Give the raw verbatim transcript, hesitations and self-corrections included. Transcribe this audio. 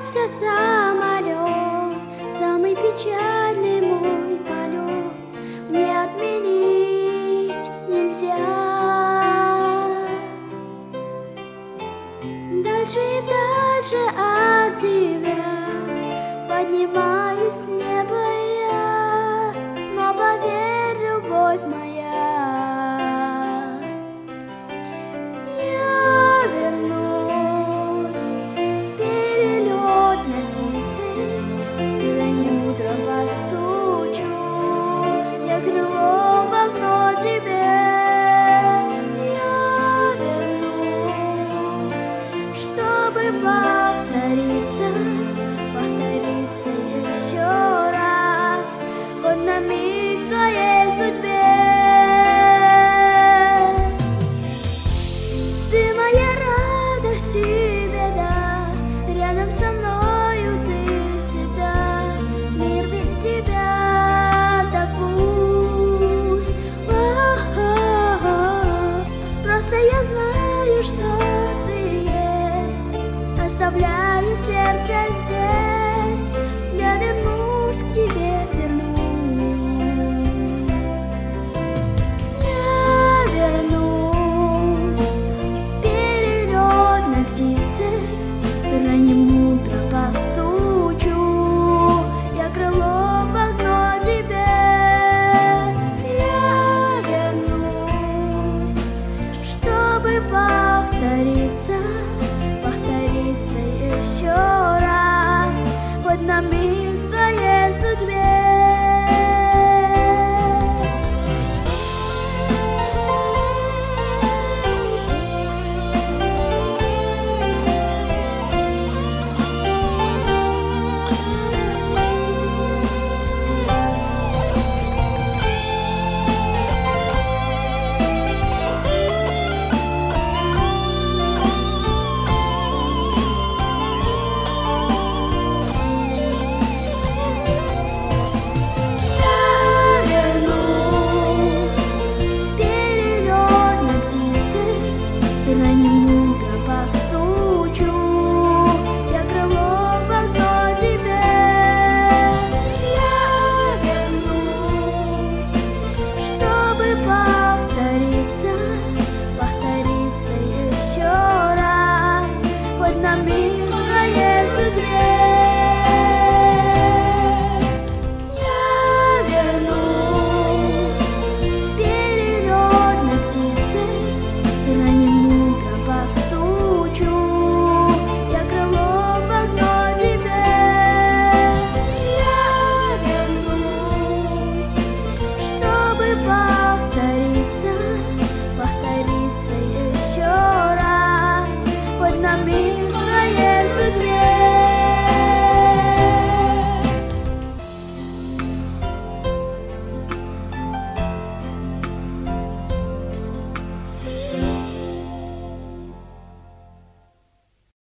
разбился самолет, самый печальный мой полет мне отменить нельзя. Дальше и дальше от тебя поднимаюсь с неба я, но поверь, любовь моя, я вернусь. Перелет на птице, крыльями утром постучу, я крылом в окно тебе. Повториться, повториться еще раз, хоть на миг в твоей судьбе. Ты моя радость и беда, рядом со мною ты всегда. Мир без тебя так пуст. О-о-о. Просто я знаю, что оставляю сердце здесь, я вернусь к тебе, вернусь.